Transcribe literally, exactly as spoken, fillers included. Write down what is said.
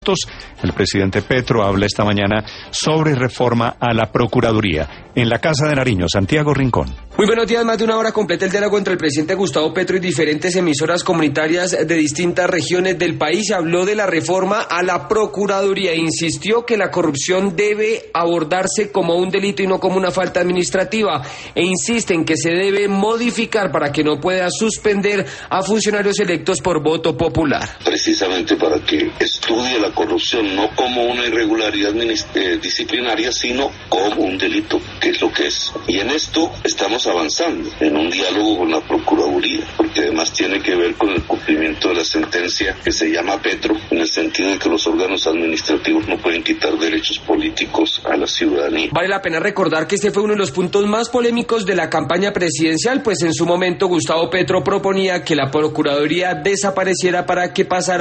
electos. El presidente Petro habla esta mañana sobre reforma a la Procuraduría. En la Casa de Nariño, Santiago Rincón. Muy buenos días. Más de una hora completa el diálogo entre el presidente Gustavo Petro y diferentes emisoras comunitarias de distintas regiones del país. Habló de la reforma a la Procuraduría e insistió que la corrupción debe abordarse como un delito y no como una falta administrativa. E insiste en que se debe modificar para que no pueda suspender a funcionarios electos por voto popular. Precisamente para que estudie la corrupción no como una irregularidad eh, disciplinaria, sino como un delito, que es lo que es. Y en esto estamos avanzando en un diálogo con la Procuraduría, porque además tiene que ver con el cumplimiento de la sentencia que se llama Petro, en el sentido de que los órganos administrativos no pueden quitar derechos políticos a la ciudadanía. Vale la pena recordar que este fue uno de los puntos más polémicos de la campaña presidencial, pues en su momento Gustavo Petro proponía que la Procuraduría desapareciera para que pasara